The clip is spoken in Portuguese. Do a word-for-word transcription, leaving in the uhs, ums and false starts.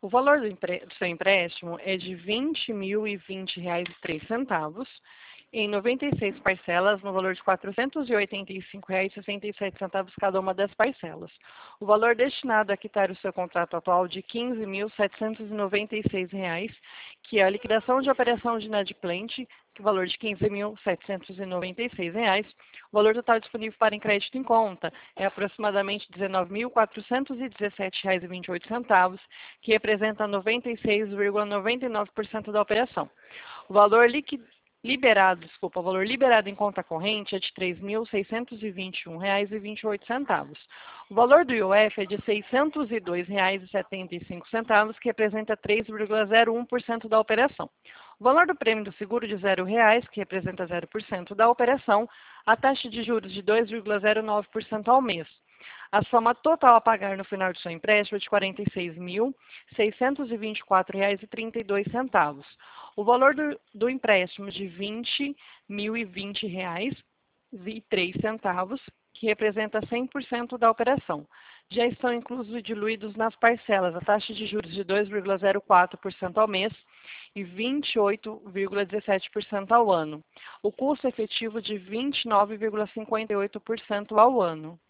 O valor do, empre... do seu empréstimo é de vinte mil e vinte reais e três centavos, em noventa e seis parcelas, no valor de quatrocentos e oitenta e cinco reais e sessenta e sete centavos cada uma das parcelas. O valor destinado a quitar o seu contrato atual de quinze mil setecentos e noventa e seis reais, que é a liquidação de operação de inadimplente, que é o valor de quinze mil setecentos e noventa e seis reais. O valor total disponível para em crédito em conta é aproximadamente dezenove mil quatrocentos e dezessete reais e vinte e oito centavos, que representa noventa e seis vírgula noventa e nove por cento da operação. O valor líquido Liberado, desculpa, o valor liberado em conta corrente é de três mil seiscentos e vinte e um reais e vinte e oito centavos. O valor do I O F é de seiscentos e dois reais e setenta e cinco centavos, que representa três vírgula zero um por cento da operação. O valor do prêmio do seguro de zero reais, que representa zero por cento da operação, a taxa de juros de dois vírgula zero nove por cento ao mês. A soma total a pagar no final de seu empréstimo é de quarenta e seis mil seiscentos e vinte e quatro reais e trinta e dois centavos. O valor do, do empréstimo de vinte mil e vinte reais e três centavos, que representa cem por cento da operação. Já estão inclusos e diluídos nas parcelas a taxa de juros de dois vírgula zero quatro por cento ao mês e vinte e oito vírgula dezessete por cento ao ano. O custo efetivo de vinte e nove vírgula cinquenta e oito por cento ao ano.